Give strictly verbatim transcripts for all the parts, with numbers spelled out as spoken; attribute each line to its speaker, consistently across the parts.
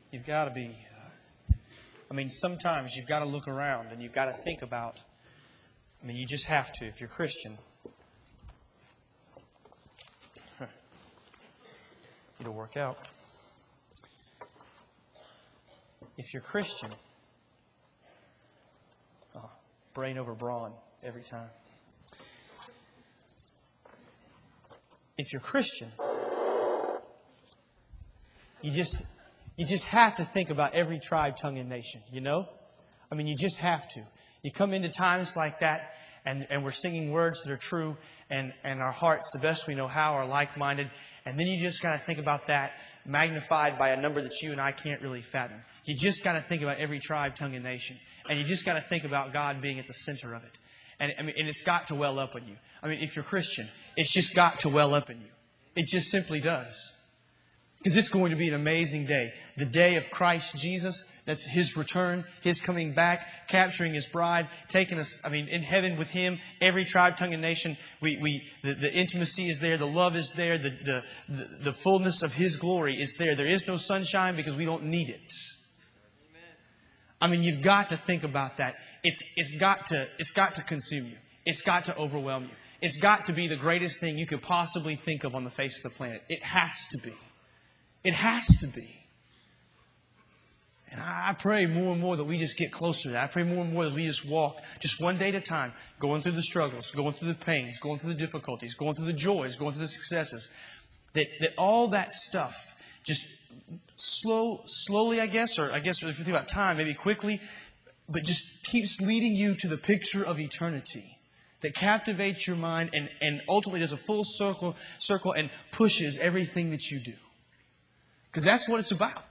Speaker 1: you've got to be, uh, I mean, sometimes you've got to look around and you've got to think about, I mean, you just have to if you're Christian. Huh. It'll work out. If you're Christian, oh, brain over brawn every time. If you're Christian, you just you just have to think about every tribe, tongue, and nation, you know? I mean, you just have to. You come into times like that, and, and we're singing words that are true, and, and our hearts, the best we know how, are like-minded. And then you just got to think about that magnified by a number that you and I can't really fathom. You just got to think about every tribe, tongue, and nation. And you just got to think about God being at the center of it. And, I mean, and it's got to well up in you. I mean, if you're Christian, it's just got to well up in you. It just simply does. Because it's going to be an amazing day. The day of Christ Jesus, that's His return, His coming back, capturing His bride, taking us, I mean, in heaven with Him, every tribe, tongue, and nation. We, we, the, the intimacy is there, the love is there, the, the, the, the fullness of His glory is there. There is no sunshine because we don't need it. I mean, you've got to think about that. It's, it's, got to, it's got to consume you. It's got to overwhelm you. It's got to be the greatest thing you could possibly think of on the face of the planet. It has to be. It has to be. And I pray more and more that we just get closer to that. I pray more and more that we just walk just one day at a time, going through the struggles, going through the pains, going through the difficulties, going through the joys, going through the successes. That, that all that stuff just slow, slowly, I guess, or I guess if you think about time, maybe quickly, but just keeps leading you to the picture of eternity that captivates your mind and, and ultimately does a full circle, circle and pushes everything that you do. Because that's what it's about.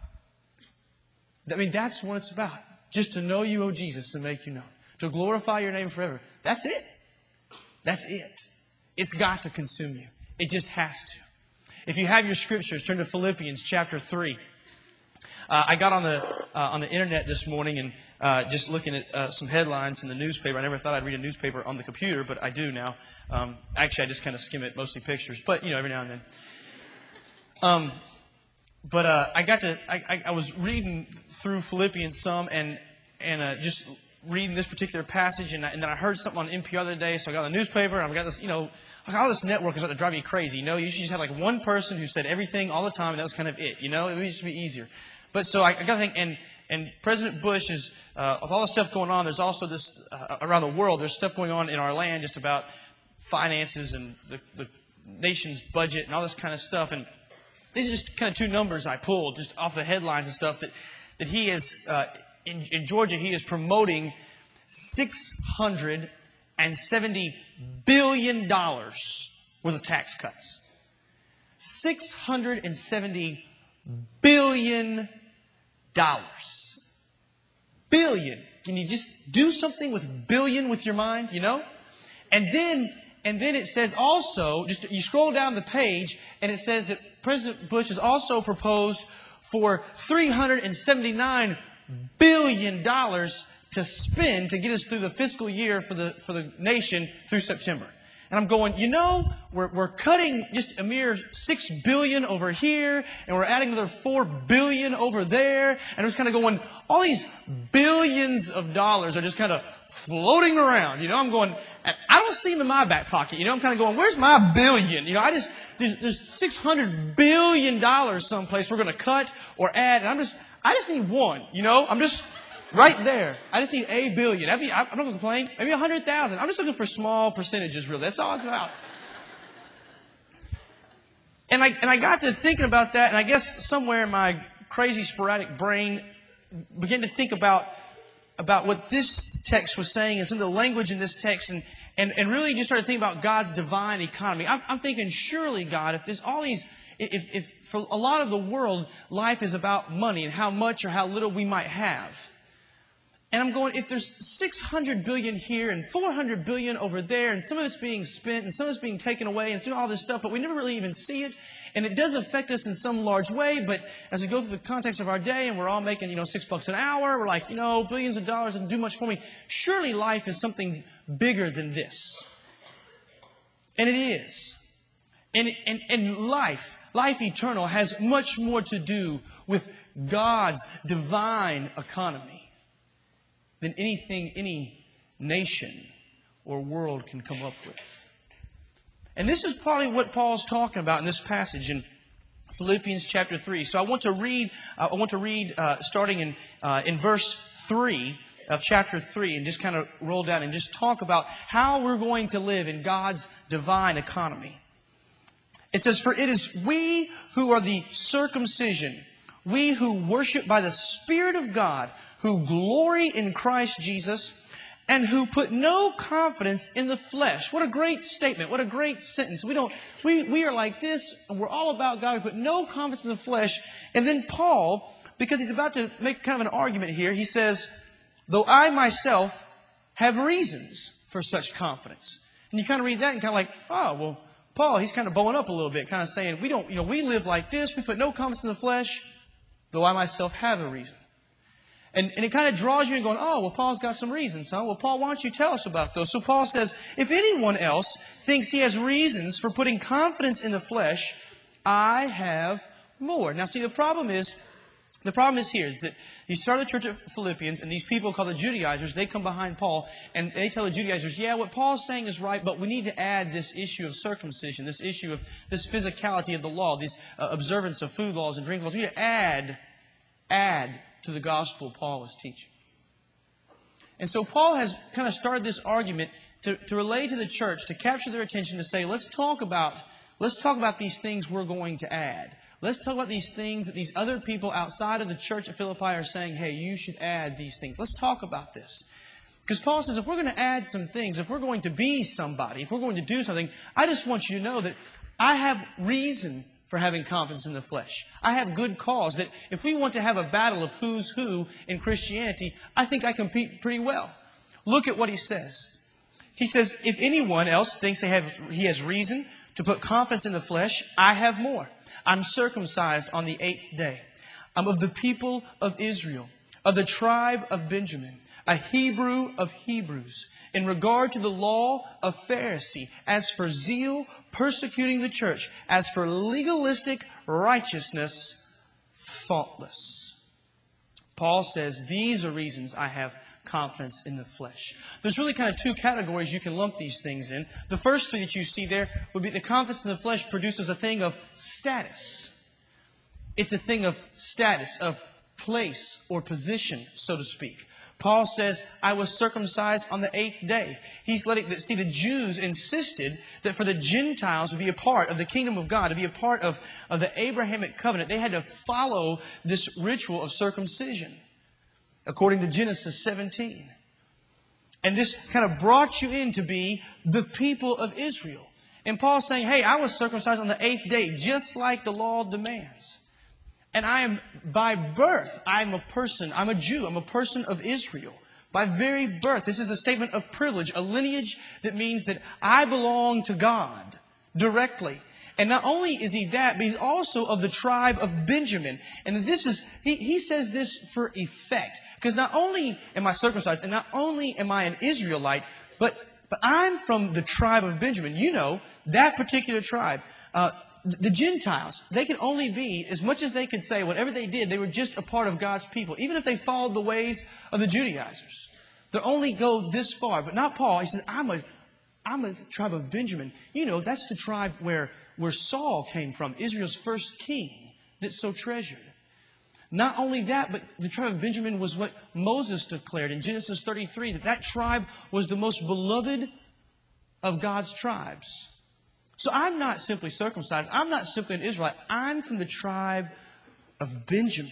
Speaker 1: I mean, that's what it's about. Just to know you, O Jesus, and make you known. To glorify your name forever. That's it. That's it. It's got to consume you. It just has to. If you have your scriptures, turn to Philippians chapter three. Uh, I got on the uh, on the internet this morning and uh, just looking at uh, some headlines in the newspaper. I never thought I'd read a newspaper on the computer, but I do now. Um, actually, I just kind of skim it, mostly pictures, but you know, every now and then. Um, but uh, I got to. I, I, I was reading through Philippians some and and uh, just reading this particular passage, and, I, and then I heard something on N P R the other day, so I got the newspaper, and I got this, you know. All this network is about to drive me crazy. You know, you should just have like one person who said everything all the time, and that was kind of it. You know, it would just be easier. But so I, I got to think, and and President Bush is, uh, with all the stuff going on, there's also this uh, around the world. There's stuff going on in our land just about finances and the, the nation's budget and all this kind of stuff. And these are just kind of two numbers I pulled just off the headlines and stuff that that he is uh, in, in Georgia. He is promoting six hundred and seventy billion dollars worth of tax cuts. Six hundred and seventy billion dollars. Billion. Can you just do something with billion with your mind? You know, and then and then it says also, just you scroll down the page, and it says that President Bush has also proposed for three hundred and seventy-nine billion dollars to spend to get us through the fiscal year for the for the nation through September. And I'm going, you know, we're we're cutting just a mere six billion over here, and we're adding another four billion over there, and it's kind of going, all these billions of dollars are just kind of floating around. You know, I'm going, I don't see them in my back pocket. You know, I'm kind of going, where's my billion? You know, I just there's, there's six hundred billion dollars someplace we're going to cut or add, and I'm just I just need one. You know, I'm just. Right there. I just need a billion. That'd be, I'm not going to complain. Maybe a hundred thousand. I'm just looking for small percentages, really. That's all it's about. And I, and I got to thinking about that, and I guess somewhere in my crazy, sporadic brain began to think about, about what this text was saying and some of the language in this text, and, and, and really just started thinking about God's divine economy. I'm, I'm thinking, surely, God, if there's all these, if, if for a lot of the world, life is about money and how much or how little we might have. And I'm going, if there's six hundred billion here and four hundred billion over there, and some of it's being spent and some of it's being taken away and it's doing all this stuff, but we never really even see it, and it does affect us in some large way, but as we go through the context of our day and we're all making, you know, six bucks an hour, we're like, you know, billions of dollars doesn't do much for me. Surely life is something bigger than this. And it is. And, and, and life, life eternal has much more to do with God's divine economy than anything any nation or world can come up with. And this is probably what Paul's talking about in this passage in Philippians chapter three. So I want to read, uh, I want to read uh, starting in, uh, in verse three of chapter three and just kind of roll down and just talk about how we're going to live in God's divine economy. It says, "For it is we who are the circumcision, we who worship by the Spirit of God, who glory in Christ Jesus, and who put no confidence in the flesh." What a great statement. What a great sentence. We don't, we, we are like this, and we're all about God. We put no confidence in the flesh. And then Paul, because he's about to make kind of an argument here, he says, "Though I myself have reasons for such confidence." And you kind of read that and kind of like, oh, well, Paul, he's kind of bowing up a little bit, kind of saying, we don't, you know, we live like this. We put no confidence in the flesh, though I myself have a reason. And, and it kind of draws you in going, oh, well, Paul's got some reasons, huh? Well, Paul, why don't you tell us about those? So Paul says, if anyone else thinks he has reasons for putting confidence in the flesh, I have more. Now, see, the problem is, the problem is here is that you start the church of Philippians, and these people called the Judaizers, they come behind Paul, and they tell the Judaizers, yeah, what Paul's saying is right, but we need to add this issue of circumcision, this issue of this physicality of the law, this uh, observance of food laws and drink laws. We need to add, add to the gospel Paul is teaching. And so Paul has kind of started this argument to, to relay to the church, to capture their attention, to say, let's talk about, let's talk about these things we're going to add. Let's talk about these things that these other people outside of the church at Philippi are saying, hey, you should add these things. Let's talk about this. Because Paul says, if we're going to add some things, if we're going to be somebody, if we're going to do something, I just want you to know that I have reason for having confidence in the flesh. I have good cause that if we want to have a battle of who's who in Christianity, I think I compete pretty well. Look at what he says. He says, if anyone else thinks they have, he has reason to put confidence in the flesh, I have more. I'm circumcised on the eighth day. I'm of the people of Israel, of the tribe of Benjamin, a Hebrew of Hebrews. In regard to the law, a Pharisee. As for zeal, persecuting the church. As for legalistic righteousness, faultless. Paul says, these are reasons I have confidence in the flesh. There's really kind of two categories you can lump these things in. The first thing that you see there would be the confidence in the flesh produces a thing of status. It's a thing of status, of place or position, so to speak. Paul says, I was circumcised on the eighth day. He's letting, see, the Jews insisted that for the Gentiles to be a part of the kingdom of God, to be a part of, of the Abrahamic covenant, they had to follow this ritual of circumcision, according to Genesis seventeen. And this kind of brought you in to be the people of Israel. And Paul's saying, hey, I was circumcised on the eighth day, just like the law demands. And I am, by birth, I'm a person, I'm a Jew, I'm a person of Israel. By very birth, this is a statement of privilege, a lineage that means that I belong to God directly. And not only is he that, but he's also of the tribe of Benjamin. And this is, he, he says this for effect. Because not only am I circumcised, and not only am I an Israelite, but, but I'm from the tribe of Benjamin. You know, that particular tribe. Uh, the Gentiles, they could only be, as much as they could say, whatever they did, they were just a part of God's people. Even if they followed the ways of the Judaizers. They only go this far. But not Paul. He says, I'm a, I'm a tribe of Benjamin. You know, that's the tribe where where Saul came from, Israel's first king that's so treasured. Not only that, but the tribe of Benjamin was what Moses declared in Genesis thirty-three, that that tribe was the most beloved of God's tribes. So I'm not simply circumcised. I'm not simply an Israelite. I'm from the tribe of Benjamin,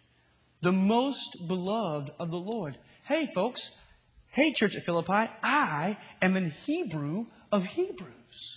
Speaker 1: the most beloved of the Lord. Hey, folks. Hey, Church at Philippi. I am an Hebrew of Hebrews.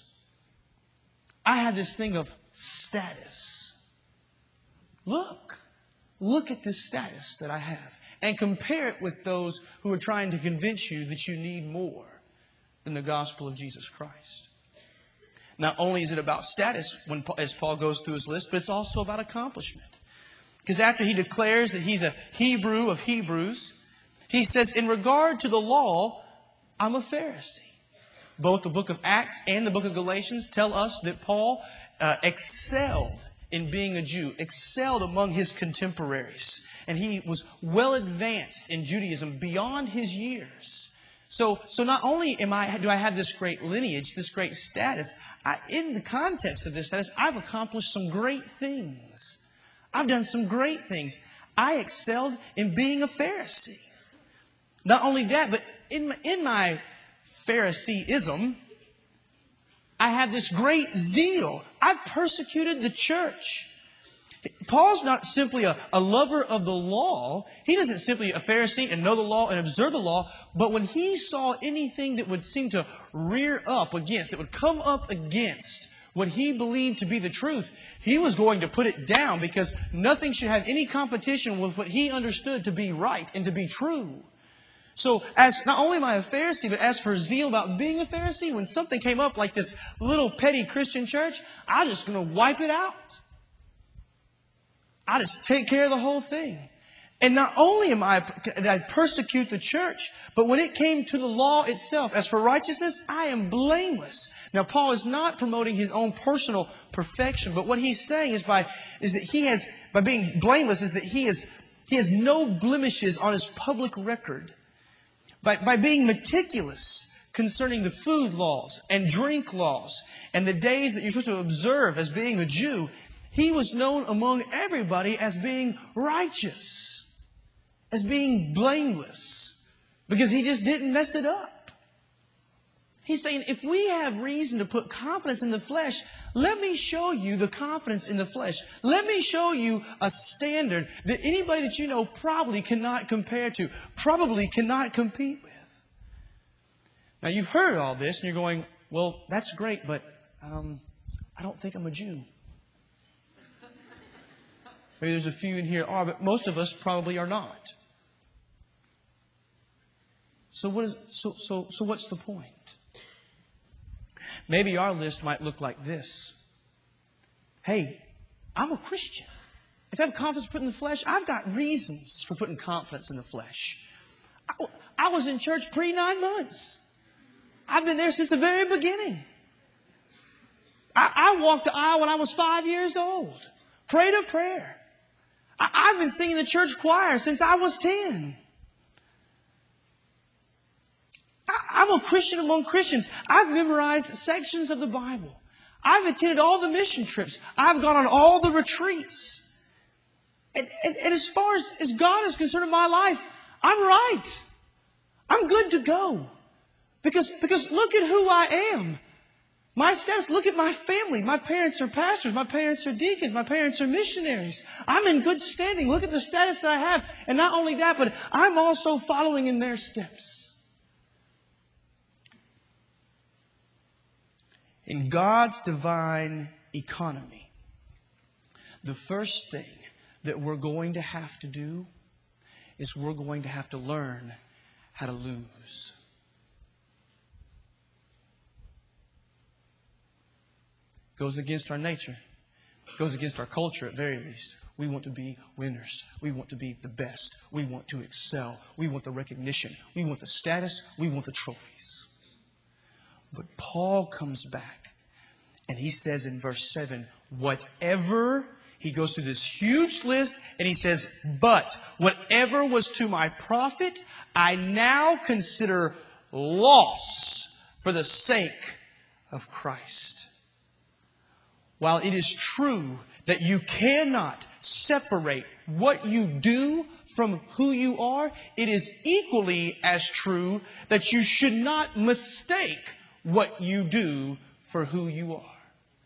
Speaker 1: I have this thing of status. Look. Look at this status that I have. And compare it with those who are trying to convince you that you need more than the gospel of Jesus Christ. Not only is it about status when, as Paul goes through his list, but it's also about accomplishment. Because after he declares that he's a Hebrew of Hebrews, he says, in regard to the law, I'm a Pharisee. both the book of Acts and the book of Galatians tell us that Paul uh, excelled in being a Jew, excelled among his contemporaries. And he was well advanced in Judaism beyond his years. So, so not only am I, do I have this great lineage, this great status, I, in the context of this status, I've accomplished some great things. I've done some great things. I excelled in being a Pharisee. Not only that, but in my, in my Phariseeism, I have this great zeal. I've persecuted the church. Paul's not simply a, a lover of the law. He doesn't simply a Pharisee and know the law and observe the law. But when he saw anything that would seem to rear up against, that would come up against what he believed to be the truth, he was going to put it down, because nothing should have any competition with what he understood to be right and to be true. So, as not only am I a Pharisee, but as for zeal about being a Pharisee, when something came up like this little petty Christian church, I'm just going to wipe it out. I just take care of the whole thing. And not only am I, did I persecute the church, but when it came to the law itself, as for righteousness, I am blameless. Now, Paul is not promoting his own personal perfection, but what he's saying is by is that he has, by being blameless, is that he is he has no blemishes on his public record. By, by being meticulous concerning the food laws and drink laws and the days that you're supposed to observe as being a Jew, he was known among everybody as being righteous, as being blameless, because he just didn't mess it up. He's saying, if we have reason to put confidence in the flesh, let me show you the confidence in the flesh. Let me show you a standard that anybody that you know probably cannot compare to, probably cannot compete with. Now, you've heard all this, and you're going, well, that's great, but um, I don't think I'm a Jew. Maybe there's a few in here are, but most of us probably are not. So what is so so so what's the point? Maybe our list might look like this. Hey, I'm a Christian. If I have confidence put in the flesh, I've got reasons for putting confidence in the flesh. I, I was in church pre nine months. I've been there since the very beginning. I, I walked the aisle when I was five years old. Prayed a prayer. I, I've been singing the church choir since I was ten. I'm a Christian among Christians. I've memorized sections of the Bible. I've attended all the mission trips. I've gone on all the retreats. And, and, and as far as, as God is concerned in my life, I'm right. I'm good to go. Because, because look at who I am. My status, look at my family. My parents are pastors. My parents are deacons. My parents are missionaries. I'm in good standing. Look at the status that I have. And not only that, but I'm also following in their steps. In God's divine economy, the first thing that we're going to have to do is we're going to have to learn how to lose. Goes against our nature. Goes against our culture at very least. We want to be winners. We want to be the best. We want to excel. We want the recognition. We want the status. We want the trophies. But Paul comes back and he says in verse seven, whatever, he goes through this huge list and he says, but whatever was to my profit, I now consider loss for the sake of Christ. While it is true that you cannot separate what you do from who you are, it is equally as true that you should not mistake what you do for who you are.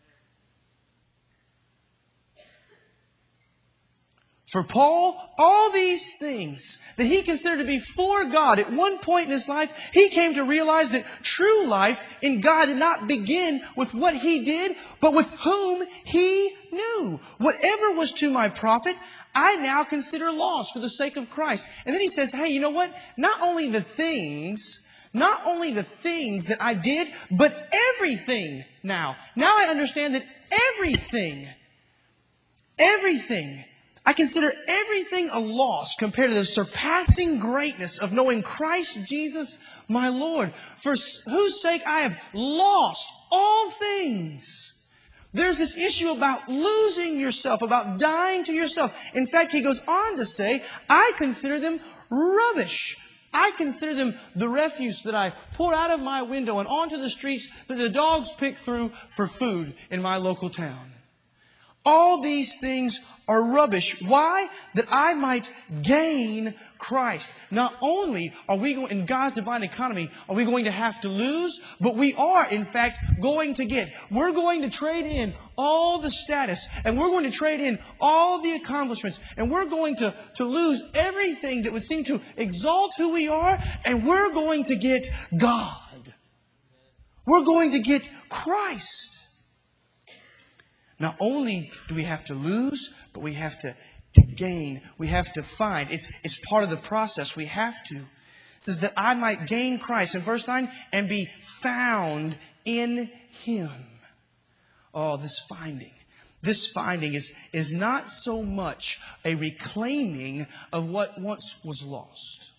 Speaker 1: For Paul, all these things that he considered to be for God at one point in his life, he came to realize that true life in God did not begin with what he did, but with whom he knew. Whatever was to my profit, I now consider loss for the sake of Christ. And then he says, hey, you know what? Not only the things, not only the things that I did, but everything now. Now I understand that everything, everything I consider everything a loss compared to the surpassing greatness of knowing Christ Jesus my Lord, for whose sake I have lost all things. There's this issue about losing yourself, about dying to yourself. In fact, he goes on to say, I consider them rubbish. I consider them the refuse that I pour out of my window and onto the streets that the dogs pick through for food in my local town. All these things are rubbish. Why? That I might gain Christ. Not only are we going, in God's divine economy, are we going to have to lose, but we are, in fact, going to get. We're going to trade in all the status, and we're going to trade in all the accomplishments, and we're going to, to lose everything that would seem to exalt who we are, and we're going to get God. We're going to get Christ. Not only do we have to lose, but we have to, to gain. We have to find. It's, it's part of the process. We have to. It says that I might gain Christ. In verse nine, and be found in Him. Oh, this finding. This finding is, is not so much a reclaiming of what once was lost.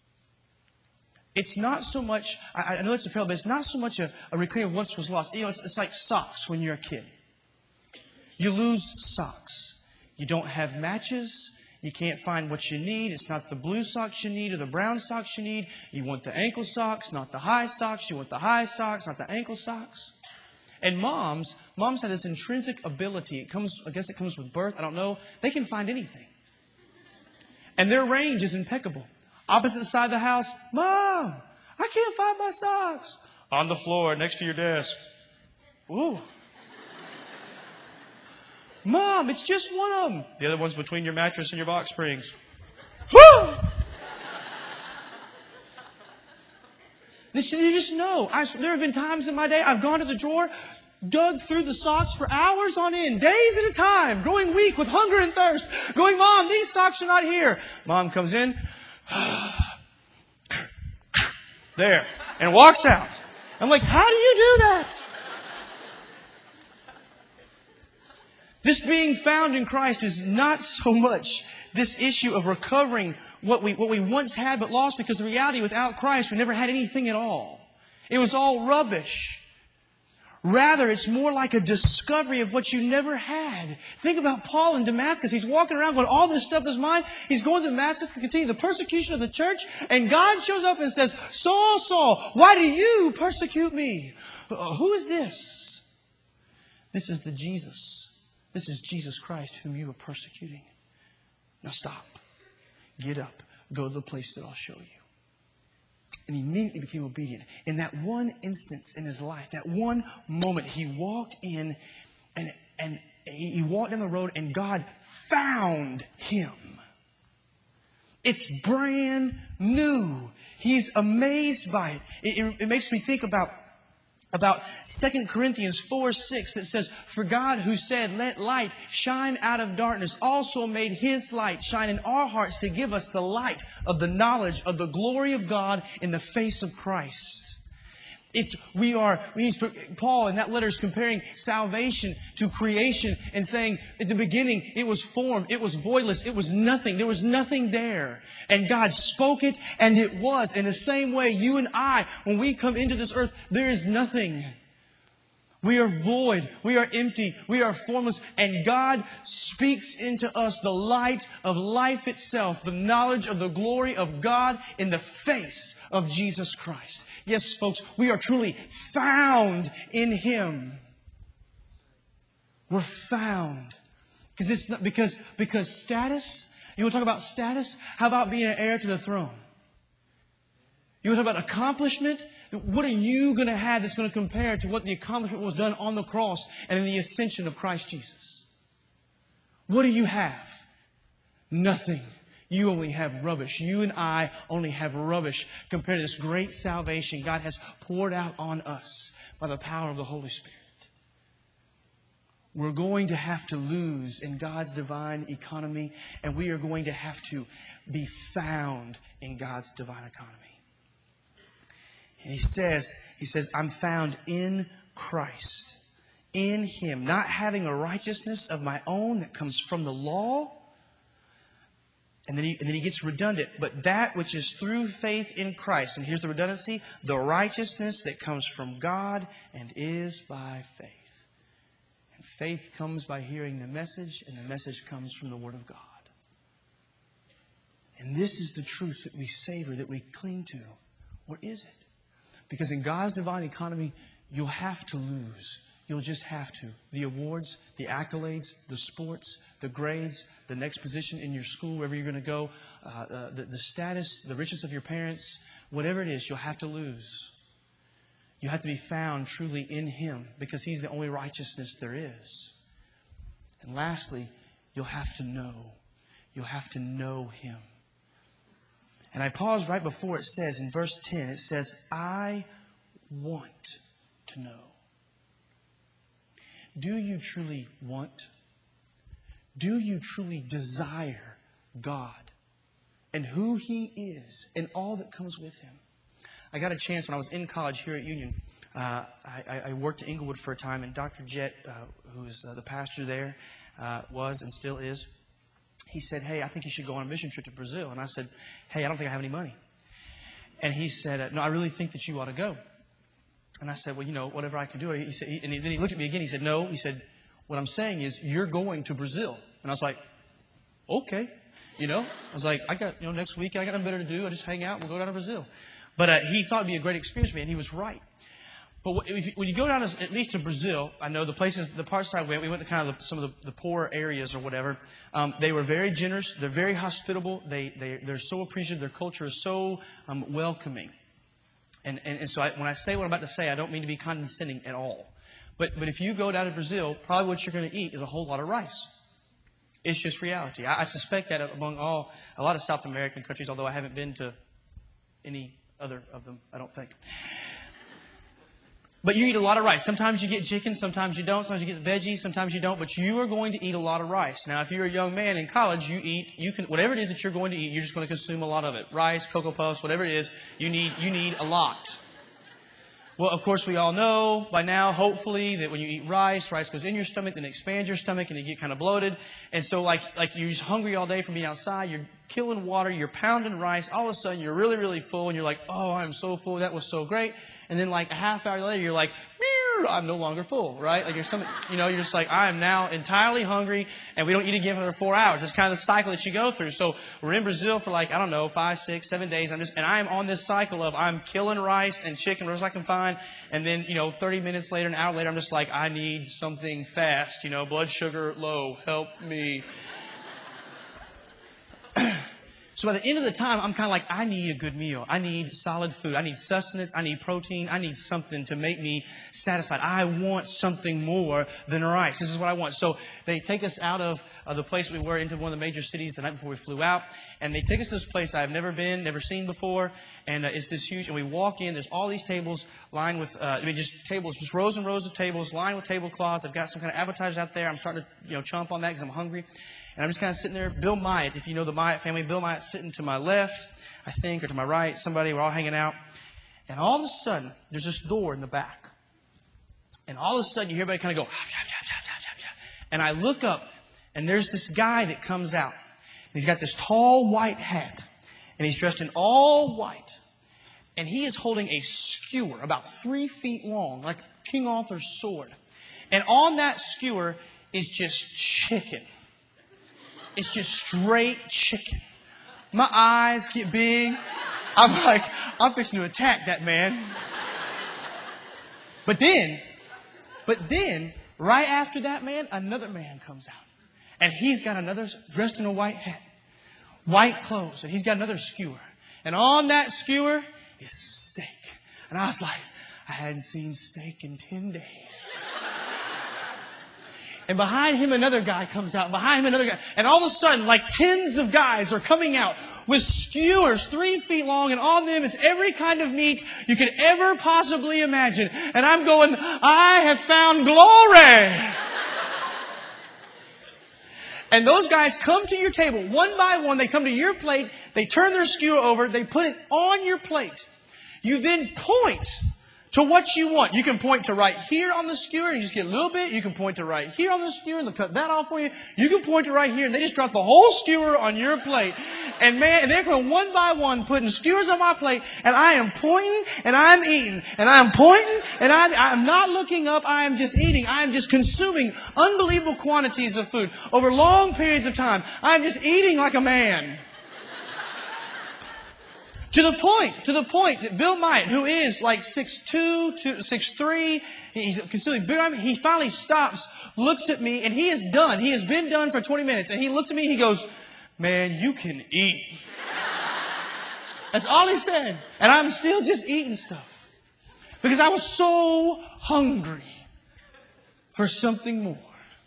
Speaker 1: It's not so much, I, I know it's a parallel, but it's not so much a, a reclaiming of what once was lost. You know, it's, it's like socks when you're a kid. You lose socks. You don't have matches. You can't find what you need. It's not the blue socks you need or the brown socks you need. You want the ankle socks, not the high socks. You want the high socks, not the ankle socks. And moms, moms have this intrinsic ability. It comes, I guess it comes with birth. I don't know. They can find anything. And their range is impeccable. Opposite side of the house, Mom, I can't find my socks. On the floor next to your desk. Ooh. Mom, it's just one of them. The other one's between your mattress and your box springs. Woo! You just know. I, there have been times in my day I've gone to the drawer, dug through the socks for hours on end, days at a time, growing weak with hunger and thirst, going, Mom, these socks are not here. Mom comes in, there, and walks out. I'm like, how do you do that? This being found in Christ is not so much this issue of recovering what we, what we once had but lost, because the reality, without Christ, we never had anything at all. It was all rubbish. Rather, it's more like a discovery of what you never had. Think about Paul in Damascus. He's walking around going, all this stuff is mine. He's going to Damascus to continue the persecution of the church. And God shows up and says, Saul, Saul, why do you persecute me? Uh, who is this? This is the Jesus. This is Jesus Christ whom you are persecuting. Now stop. Get up. Go to the place that I'll show you. And he immediately became obedient. In that one instance in his life, that one moment, he walked in and, and he walked down the road and God found him. It's brand new. He's amazed by it. It, it, it makes me think about About Second Corinthians four six that says, For God who said, let light shine out of darkness, also made His light shine in our hearts to give us the light of the knowledge of the glory of God in the face of Christ. It's, we are, he's, Paul in that letter is comparing salvation to creation and saying, at the beginning, it was formed, it was voidless, it was nothing, there was nothing there. And God spoke it, and it was. In the same way, you and I, when we come into this earth, there is nothing. We are void, we are empty, we are formless, and God speaks into us the light of life itself, the knowledge of the glory of God in the face of Jesus Christ. Yes, folks, we are truly found in Him. We're found. Because it's not, because, because status, you want to talk about status? How about being an heir to the throne? You want to talk about accomplishment? What are you going to have that's going to compare to what the accomplishment was done on the cross and in the ascension of Christ Jesus? What do you have? Nothing. You only have rubbish. You and I only have rubbish compared to this great salvation God has poured out on us by the power of the Holy Spirit. We're going to have to lose in God's divine economy, and we are going to have to be found in God's divine economy. And he says, he says, I'm found in Christ, in Him, not having a righteousness of my own that comes from the law, And then, he, and then he gets redundant. But that which is through faith in Christ. And here's the redundancy. The righteousness that comes from God and is by faith. And faith comes by hearing the message. And the message comes from the Word of God. And this is the truth that we savor, that we cling to. What is it? Because in God's divine economy, you'll have to lose. You'll just have to. The awards, the accolades, the sports, the grades, the next position in your school, wherever you're going to go, uh, uh, the, the status, the riches of your parents, whatever it is, you'll have to lose. You have to be found truly in Him because He's the only righteousness there is. And lastly, you'll have to know. You'll have to know Him. And I pause right before it says, in verse ten, it says, I want to know. Do you truly want? Do you truly desire God and who He is and all that comes with Him? I got a chance when I was in college here at Union. Uh, I, I worked at Inglewood for a time, and Doctor Jett, uh, who's uh, the pastor there, uh, was and still is, he said, hey, I think you should go on a mission trip to Brazil. And I said, hey, I don't think I have any money. And he said, no, I really think that you ought to go. And I said, well, you know, whatever I can do. He said, he, and then he looked at me again. He said, no. He said, what I'm saying is you're going to Brazil. And I was like, okay. You know, I was like, I got, you know, next week I got nothing better to do. I'll just hang out. We'll go down to Brazil. But uh, he thought it'd be a great experience for me, and he was right. But if you, when you go down to, at least to Brazil, I know the places, the parts I went, we went to kind of the, some of the, the poor areas or whatever. Um, they were very generous. They're very hospitable. They, they, they're so appreciative. Their culture is so um, welcoming. And, and, and so I, when I say what I'm about to say, I don't mean to be condescending at all. But, but if you go down to Brazil, probably what you're going to eat is a whole lot of rice. It's just reality. I, I suspect that among all, a lot of South American countries, although I haven't been to any other of them, I don't think. But you eat a lot of rice. Sometimes you get chicken, sometimes you don't. Sometimes you get veggies, sometimes you don't. But you are going to eat a lot of rice. Now, if you're a young man in college, you eat, you can, whatever it is that you're going to eat, you're just going to consume a lot of it. Rice, Cocoa Puffs, whatever it is, you need, you need a lot. Well, of course, we all know by now, hopefully, that when you eat rice, rice goes in your stomach, then it expands your stomach, and you get kind of bloated. And so, like, like you're just hungry all day from being outside. You're killing water. You're pounding rice. All of a sudden, you're really, really full, and you're like, oh, I'm so full. That was so great. And then, like, a half hour later, you're like, I'm no longer full, right? Like, you're some, you know, you're just like, I am now entirely hungry, and we don't eat again for another four hours. It's kind of the cycle that you go through. So we're in Brazil for like, I don't know, five, six, seven days. I'm just, and I am on this cycle of I'm killing rice and chicken, whatever I can find. And then, you know, thirty minutes later, an hour later, I'm just like, I need something fast. You know, blood sugar low, help me. So by the end of the time, I'm kind of like, I need a good meal. I need solid food. I need sustenance. I need protein. I need something to make me satisfied. I want something more than rice. This is what I want. So they take us out of uh, the place we were into one of the major cities the night before we flew out. And they take us to this place I've never been, never seen before. And uh, it's this huge. And we walk in. There's all these tables lined with, uh, I mean, just tables, just rows and rows of tables lined with tablecloths. I've got some kind of appetizers out there. I'm starting to, you know, chomp on that because I'm hungry. And I'm just kind of sitting there. Bill Myatt, if you know the Myatt family, Bill Myatt sitting to my left, I think, or to my right, somebody, we're all hanging out. And all of a sudden, there's this door in the back. And all of a sudden, you hear everybody kind of go, and I look up, and there's this guy that comes out. And he's got this tall white hat. And he's dressed in all white. And he is holding a skewer about three feet long, like King Arthur's sword. And on that skewer is just chicken. It's just straight chicken. My eyes get big. I'm like, I'm fixing to attack that man. But then, but then, right after that man, another man comes out. And he's got another, dressed in a white hat, white clothes, and he's got another skewer. And on that skewer is steak. And I was like, I hadn't seen steak in ten days. And behind him, another guy comes out. And behind him, another guy. And all of a sudden, like tens of guys are coming out with skewers three feet long. And on them is every kind of meat you could ever possibly imagine. And I'm going, I have found glory. And those guys come to your table one by one. They come to your plate. They turn their skewer over. They put it on your plate. You then point to what you want. You can point to right here on the skewer and you just get a little bit. You can point to right here on the skewer and they'll cut that off for you. You can point to right here and they just drop the whole skewer on your plate. And man, and they're going one by one putting skewers on my plate and I am pointing and I'm eating. And I'm pointing and I'm, I'm not looking up. I am just eating. I am just consuming unbelievable quantities of food over long periods of time. I am just eating like a man. To the point, to the point that Bill Myatt, who is like six two, six three, he's considerably bigger, he finally stops, looks at me, and he is done. He has been done for twenty minutes. And he looks at me and he goes, man, you can eat. That's all he said. And I'm still just eating stuff. Because I was so hungry for something more.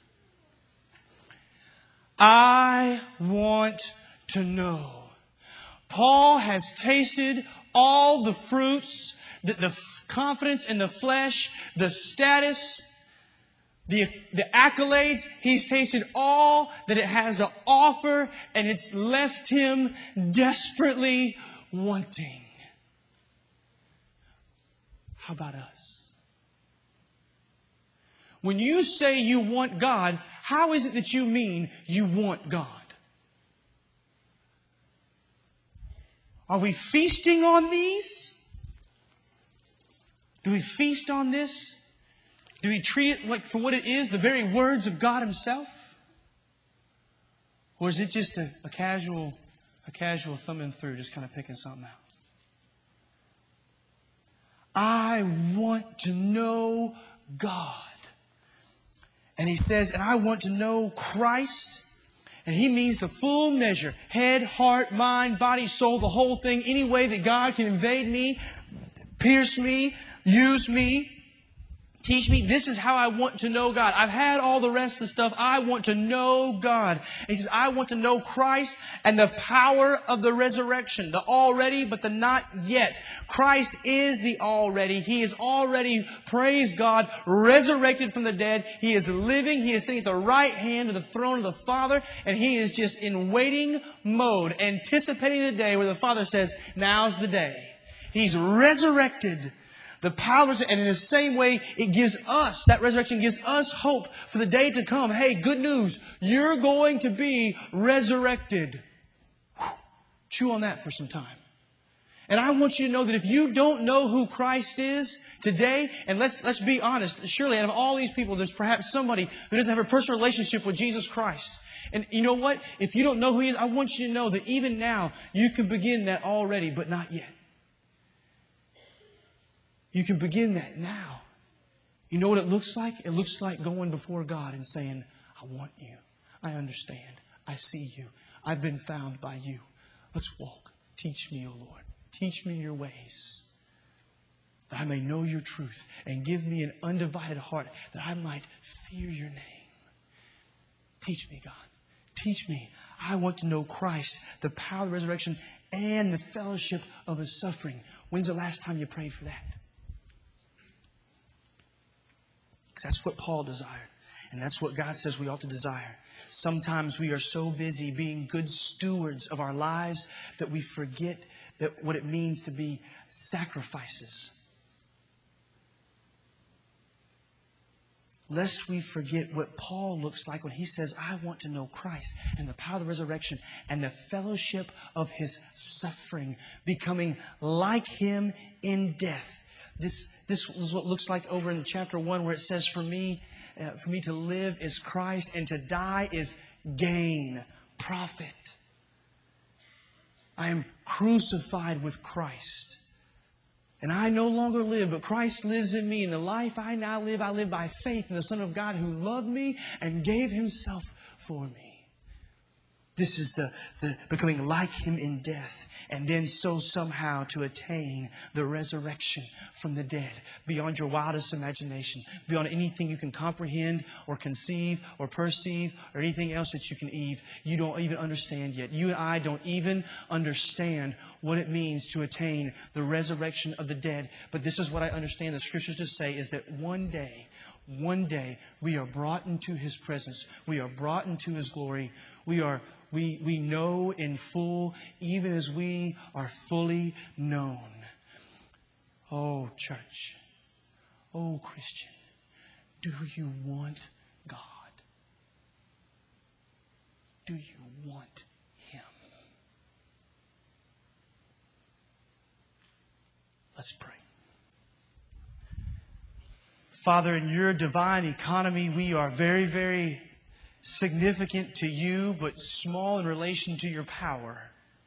Speaker 1: I want to know. Paul has tasted all the fruits, the, the confidence in the flesh, the status, the, the accolades. He's tasted all that it has to offer, and it's left him desperately wanting. How about us? When you say you want God, how is it that you mean you want God? Are we feasting on these? Do we feast on this? Do we treat it like for what it is, the very words of God Himself? Or is it just a, a casual, a casual thumbing through, just kind of picking something out? I want to know God. And he says, and I want to know Christ. And he means the full measure. Head, heart, mind, body, soul, the whole thing. Any way that God can invade me, pierce me, use me, teach me. This is how I want to know God. I've had all the rest of the stuff. I want to know God. And he says, I want to know Christ and the power of the resurrection. The already, but the not yet. Christ is the already. He is already, praise God, resurrected from the dead. He is living. He is sitting at the right hand of the throne of the Father. And He is just in waiting mode, anticipating the day where the Father says, now's the day. He's resurrected. The power, and in the same way, it gives us, that resurrection gives us hope for the day to come. Hey, good news. You're going to be resurrected. Whew. Chew on that for some time. And I want you to know that if you don't know who Christ is today, and let's, let's be honest, surely out of all these people, there's perhaps somebody who doesn't have a personal relationship with Jesus Christ. And you know what? If you don't know who He is, I want you to know that even now, you can begin that already, but not yet. You can begin that now. You know what it looks like? It looks like going before God and saying, I want you. I understand. I see you. I've been found by you. Let's walk. Teach me, O Lord. Teach me your ways, that I may know your truth, and give me an undivided heart, that I might fear your name. Teach me, God. Teach me. I want to know Christ, the power of the resurrection, and the fellowship of the suffering. When's the last time you prayed for that? Because that's what Paul desired. And that's what God says we ought to desire. Sometimes we are so busy being good stewards of our lives that we forget that what it means to be sacrifices. Lest we forget what Paul looks like when he says, I want to know Christ and the power of the resurrection and the fellowship of His suffering, becoming like Him in death. This, this is what it looks like over in chapter one, where it says, for me, uh, for me to live is Christ and to die is gain, profit. I am crucified with Christ. And I no longer live, but Christ lives in me. And the life I now live, I live by faith in the Son of God who loved me and gave Himself for me. This is the, the becoming like Him in death, and then so somehow to attain the resurrection from the dead beyond your wildest imagination, beyond anything you can comprehend or conceive or perceive or anything else that you can eve. You don't even understand yet. You and I don't even understand what it means to attain the resurrection of the dead. But this is what I understand the Scriptures to say, is that one day, one day we are brought into His presence. We are brought into His glory. We are We, we know in full, even as we are fully known. Oh, church, Oh, Christian, do you want God? Do you want Him? Let's pray. Father, in your divine economy, we are very, very significant to you, but small in relation to your power.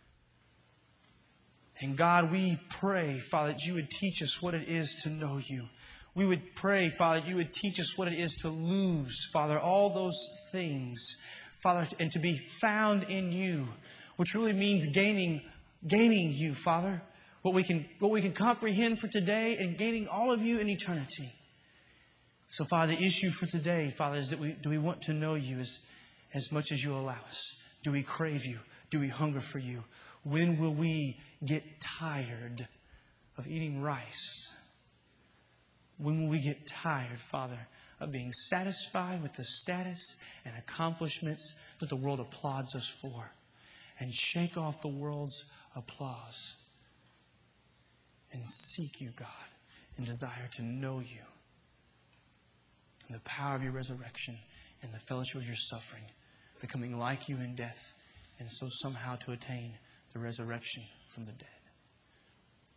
Speaker 1: And God, we pray, Father, that you would teach us what it is to know you. We would pray, Father, that you would teach us what it is to lose, Father, all those things, Father, and to be found in you, which really means gaining, gaining you, Father, what we can, what we can comprehend for today and gaining all of you in eternity. So, Father, the issue for today, Father, is that we do we want to know you as, as much as you allow us? Do we crave you? Do we hunger for you? When will we get tired of eating rice? When will we get tired, Father, of being satisfied with the status and accomplishments that the world applauds us for, and shake off the world's applause and seek you, God, and desire to know you and the power of your resurrection and the fellowship of your suffering, becoming like you in death, and so somehow to attain the resurrection from the dead.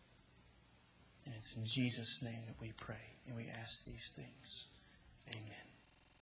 Speaker 1: And it's in Jesus' name that we pray and we ask these things. Amen.